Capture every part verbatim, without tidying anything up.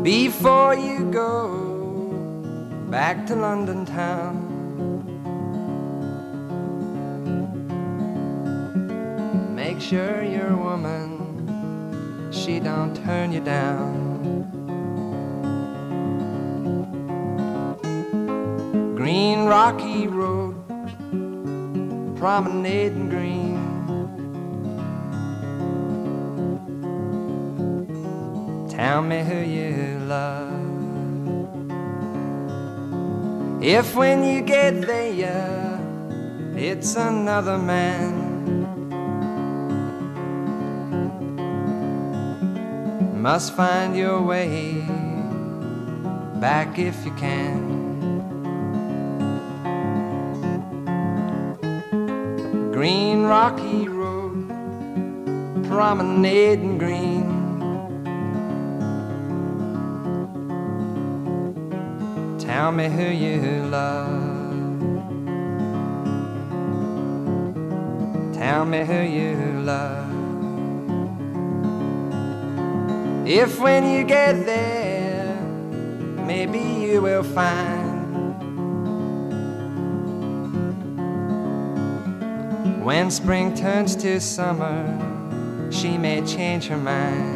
before you go back to London town. Make sure your woman, she don't turn you down. Green rocky road, promenading green. Tell me who you love. If when you get there, it's another man, must find your way back if you can. Green rocky road, promenading green. Tell me who you love. Tell me who you love. If when you get there, maybe you will find when spring turns to summer, she may change her mind.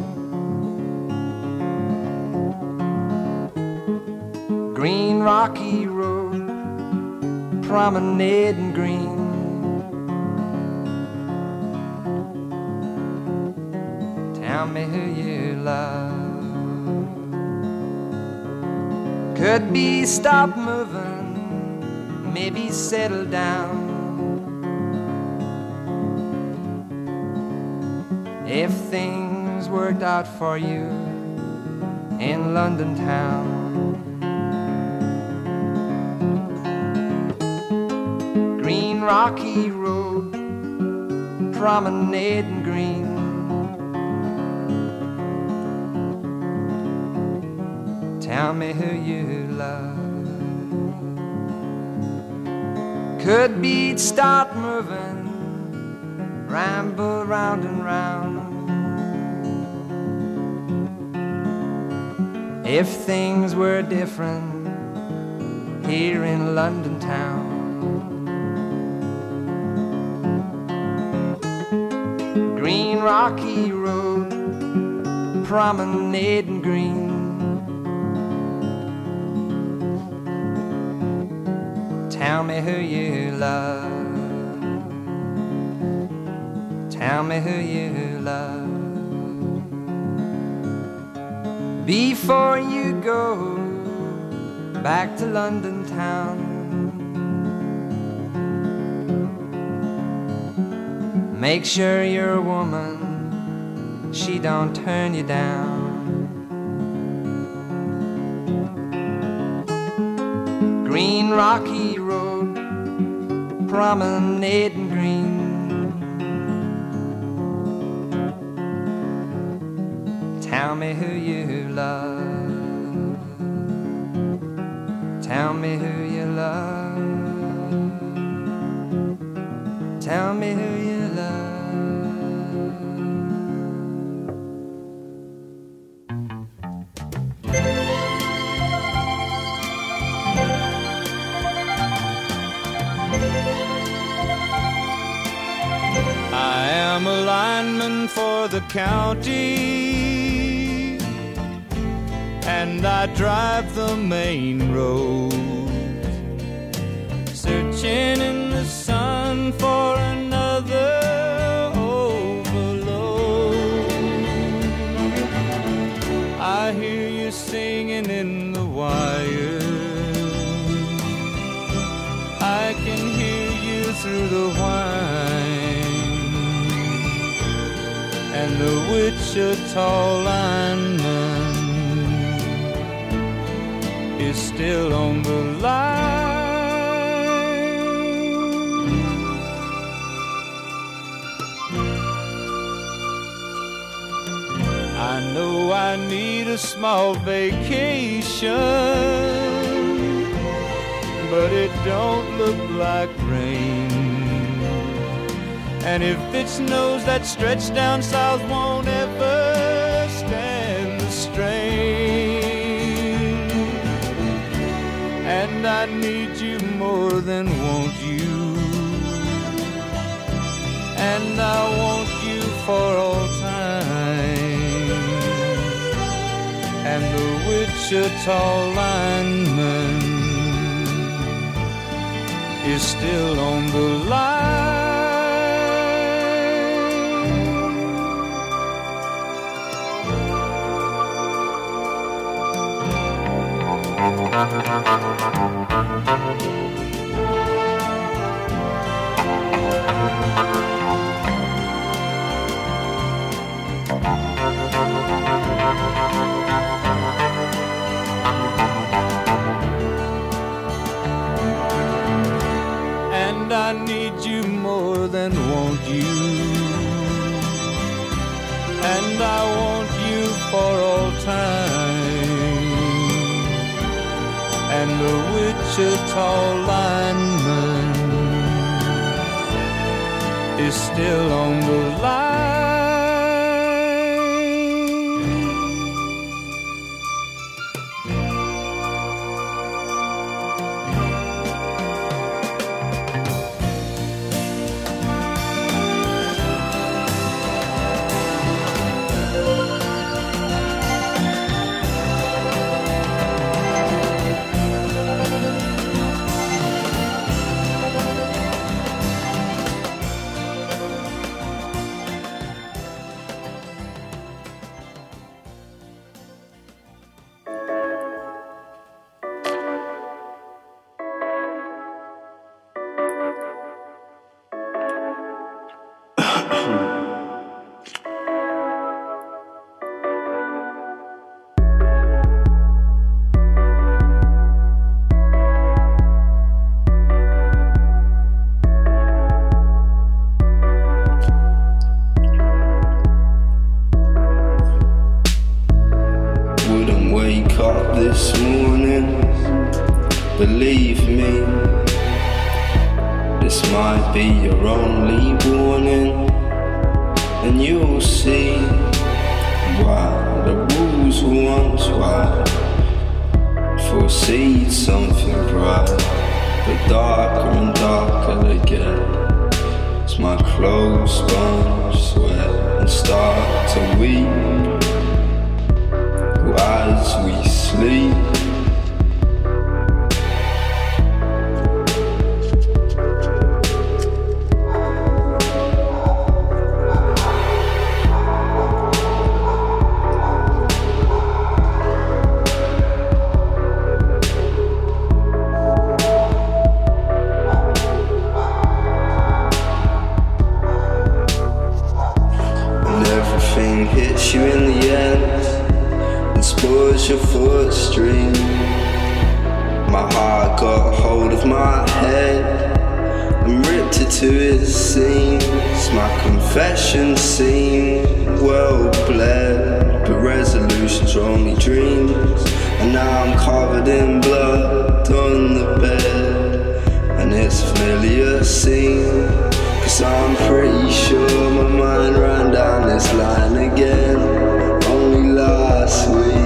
Green rocky road, promenading green. Tell me who you love. Could be stop moving, maybe settle down. If things worked out for you in London town. Green rocky road, promenading green. Tell me who you love. Could beat start moving, ramble round and round. If things were different here in London town. Green rocky road, promenading green. Tell me who you love. Tell me who you love. Before you go back to London town. Make sure your woman, she don't turn you down. Green rocky road, promenading green. Tell me who you love. Tell me who you love. Tell me who you love. I am a lineman for the county, and I drive the main road, searching in the sun for another overload. I hear you singing in the wire, I can hear you through the whine, and the Wichita lineman is still on the line. I know I need a small vacation, but it don't look like rain. And if it snows, that stretch down south won't ever stand the strain. I need you more than want you, and I want you for all time. And the Wichita lineman is still on the line. And I need you more than want you, and I want you for all time. And the Wichita lineman is still on the line. This morning, believe me, this might be your only warning, and you'll see why the rules were once wide. Foreseed something bright, but darker and darker they get, as my clothes sponge sweat and start to weep as we sleep. And everything hits you in the end, spoils your footstring. My heart got hold of my head and ripped it to its seams. My confessions seem well bled, but resolutions are only dreams. And now I'm covered in blood on the bed, and it's a familiar scene, 'cause I'm pretty sure my mind ran down this line again only last week.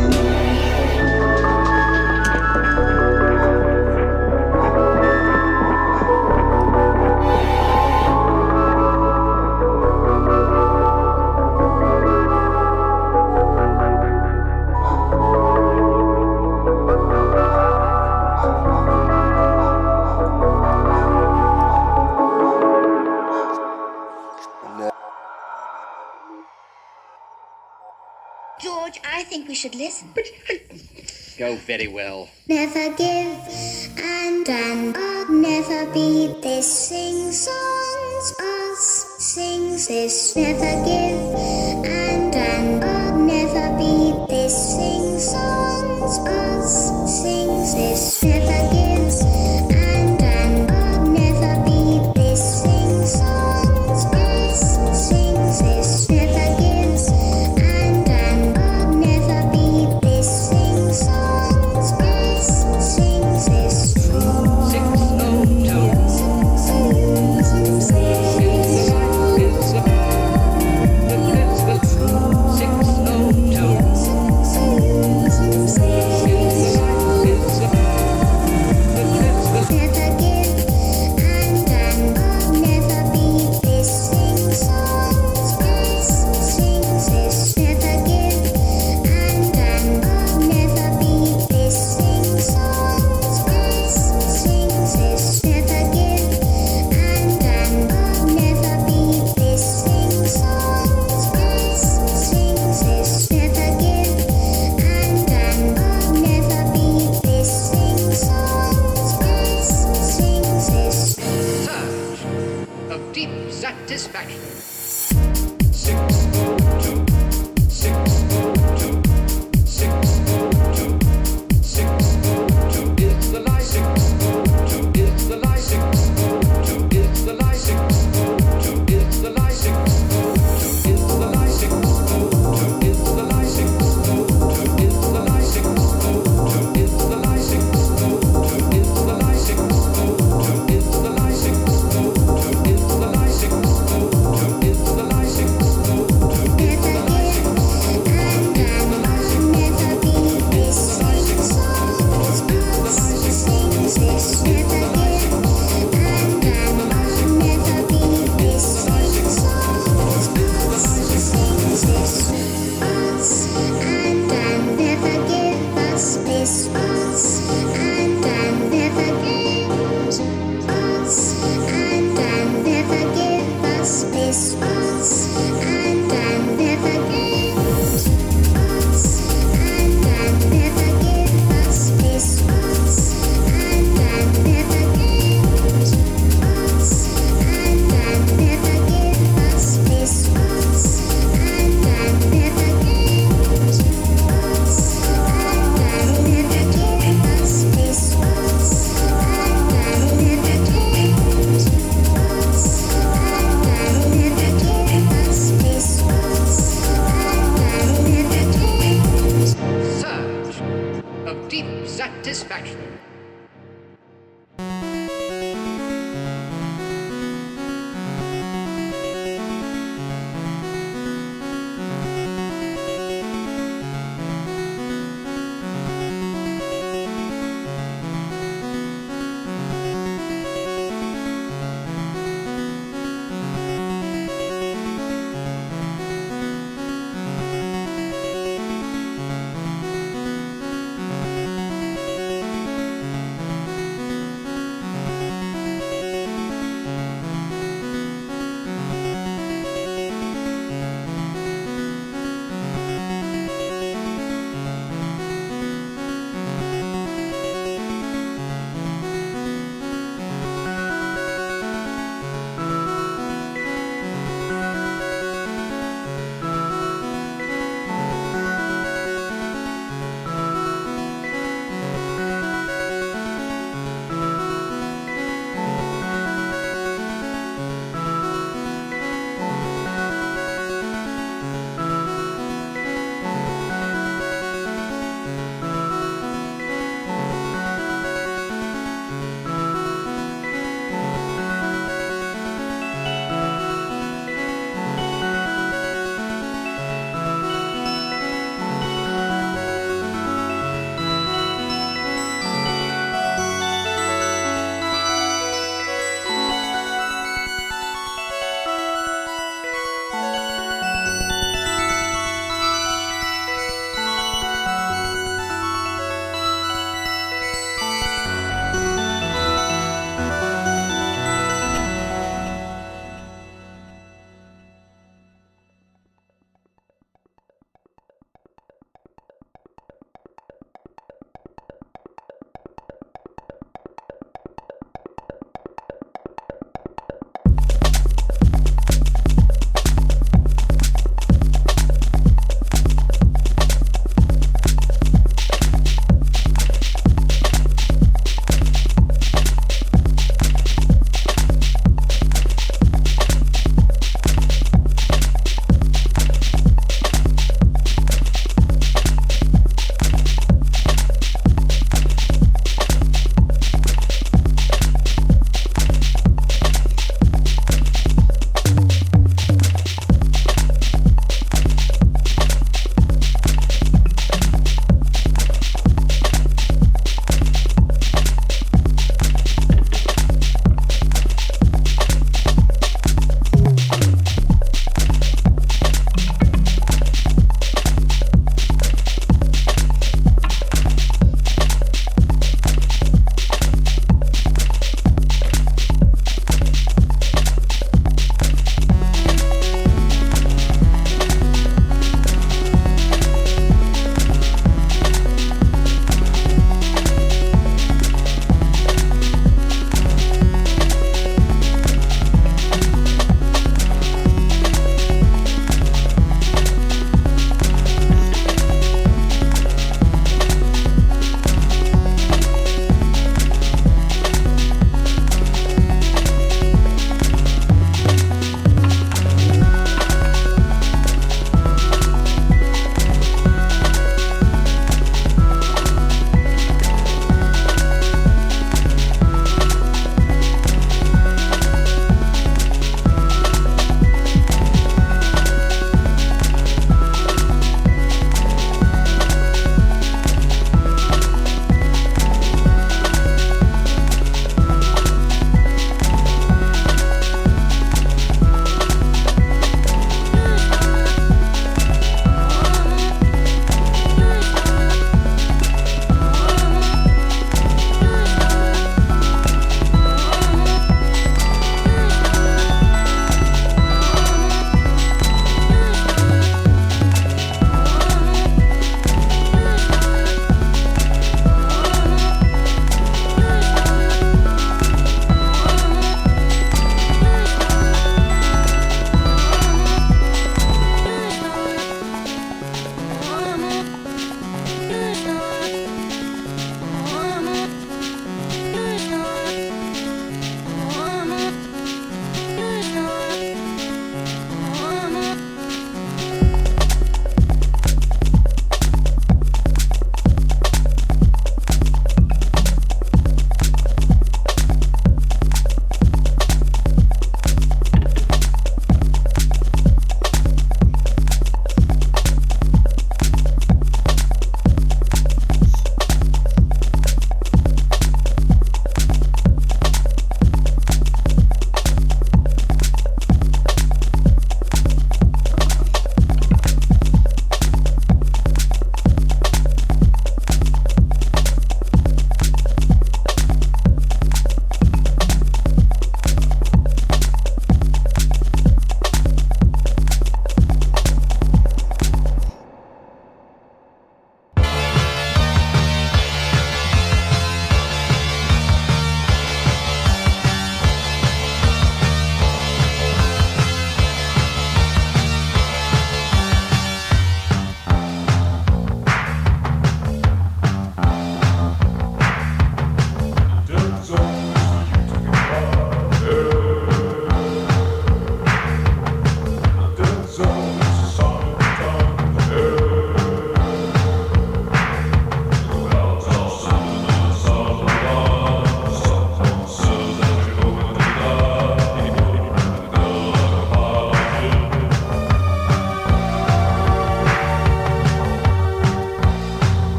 George, I think we should listen. Go very well. Never give and and I'll never be this. Sing songs, us sings this. Never give and and I'll never be this. Sing songs, us sings this. Never give and and I'll never be this. Sing songs, us sings this. Never gives and and I'll never be this. Sing songs, us sings this. Six oh two. Six oh two.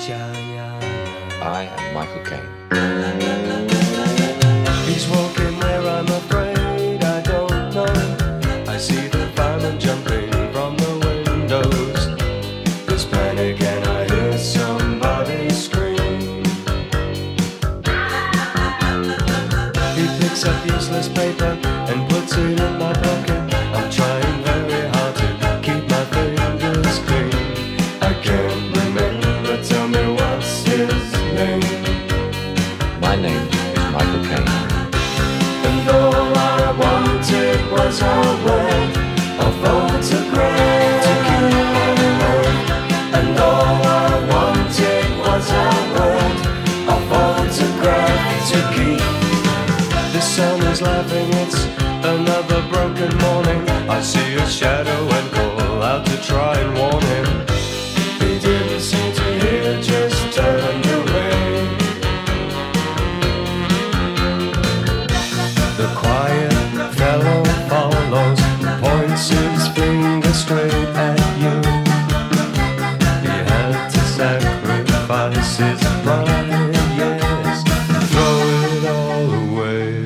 I am Michael Caine. He's walking where I'm afraid I don't know. I see the firemen jumping from the windows. There's panic and I hear somebody scream. He picks up useless paper and puts it in my pocket. I'm trying very hard to keep my fingers clean. I can't remember, tell me what's his name. My name is Michael Caine. And all I wanted was a word, a photograph to keep. And all I wanted was a word, a photograph to keep. The sun is laughing, it's another broken morning. I see a shadow and call out to try and warn him. He didn't seem to hear, just turned away. The quiet fellow follows, points his finger straight at you. He had to sacrifice his pride, yes, throw it all away.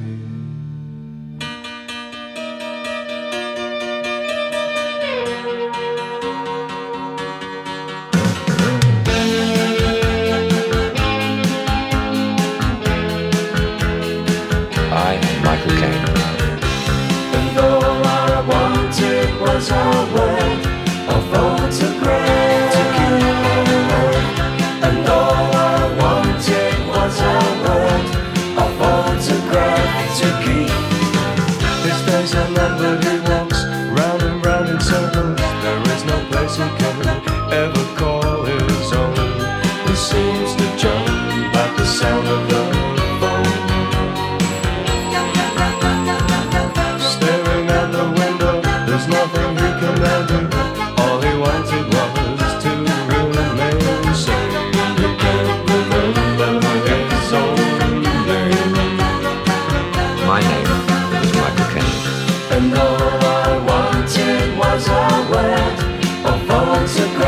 I am Michael Caine. And all I wanted was a word, a photograph to keep. And all I wanted was a word, a photograph to keep. His days are numbered, he walks round and round in circles. There is no place he can ever call his own. He seems to jump at the sound of the phone. Staring out the window, there's nothing he can do. All he wanted was to remain sane. He can't remember his own name. My name is Michael Caine. And all I wanted was a word, a photograph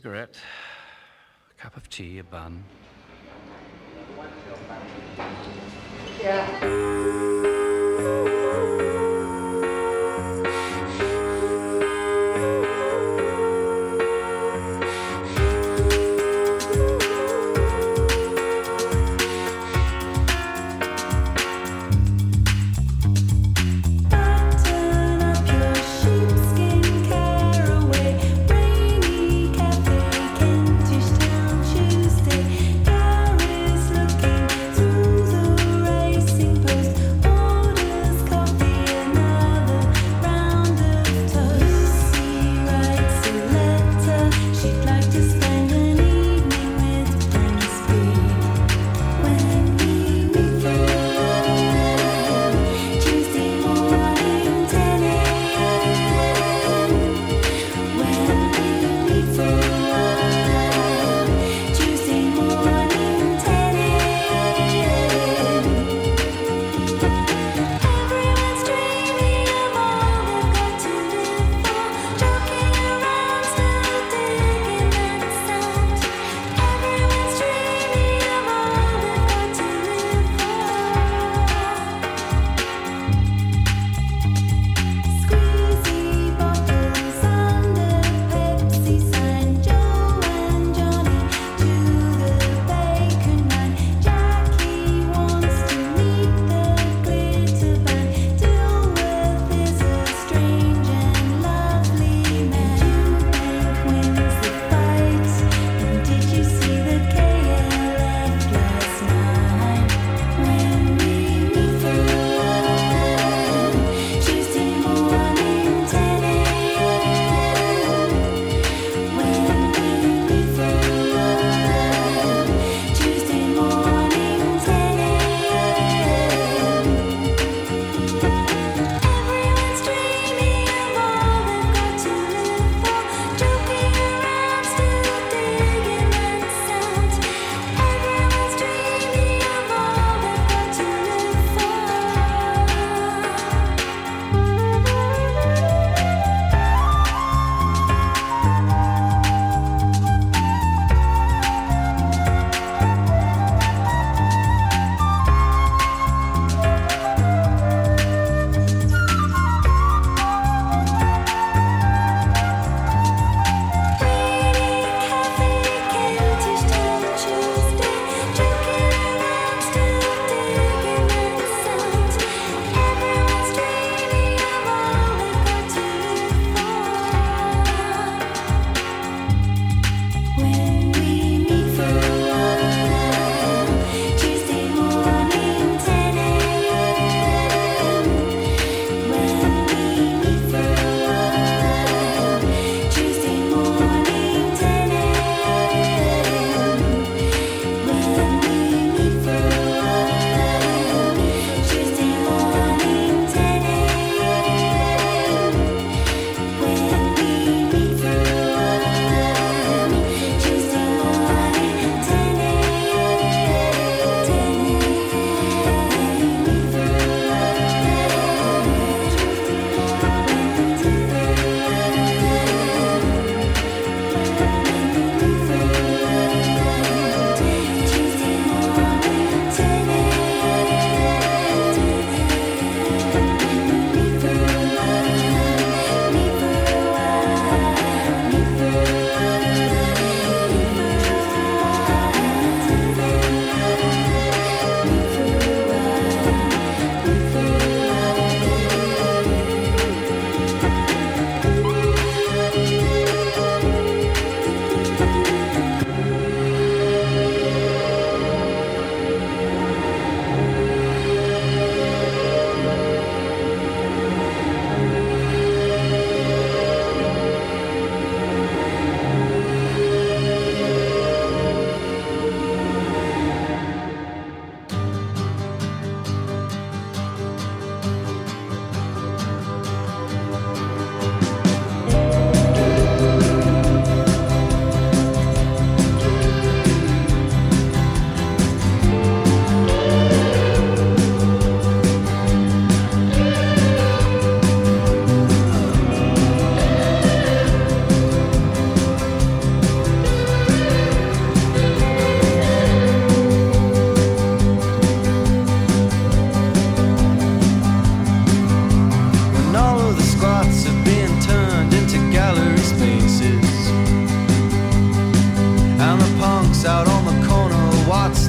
cigarette, a cup of tea, a bun. Tuesday, Paris looking through the racing post.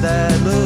that blue